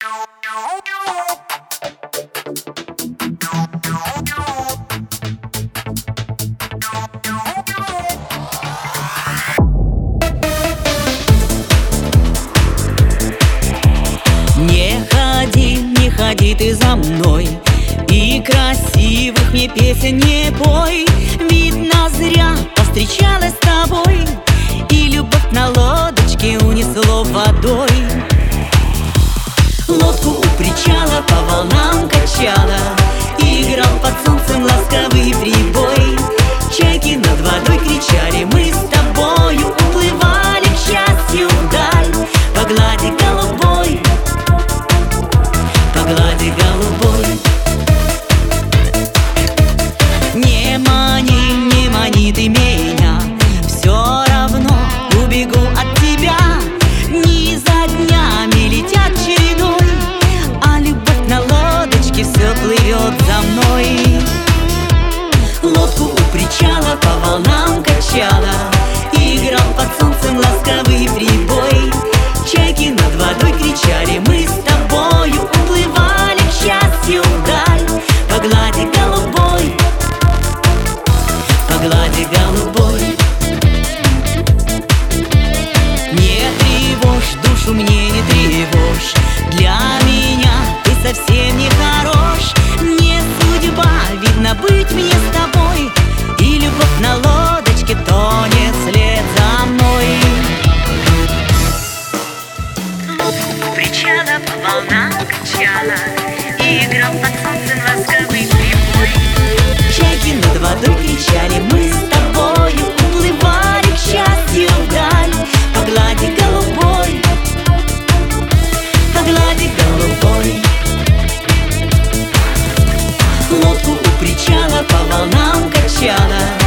Не ходи ты за мной, и красивых мне песен не пой. Видно, зря повстречалась с тобой, и любовь на лодочке унесло водой. Лодку у причала по волнам качала, и играл под солнцем ласковый прибой. Чайки над водой кричали, мы с тобою уплывали к счастью вдаль. По глади голубой, по глади голубой. Не мани ты меня, все равно убегу от тебя. Дни за днями летят чередой, а любовь на лодочке все плывет за мной. Лодку у причала по волнам качала, и играл под солнцем ласковый прибой. Чайки над водой кричали, мы с тобою уплывали к счастью вдаль. По глади голубой, по глади голубой. Не тревожь, душу мне не тревожь, для меня ты совсем не хорош. Не судьба, видно, быть мне с тобой, и любовь на лодочке тонет вслед за мной. Лодку причала по волнам качала, и играл под солнцем ласковый прибой. Чайки над водой кричали, мы с тобою уплывали к счастью вдаль. По глади голубой, по глади голубой. Лодку у причала по волнам качала,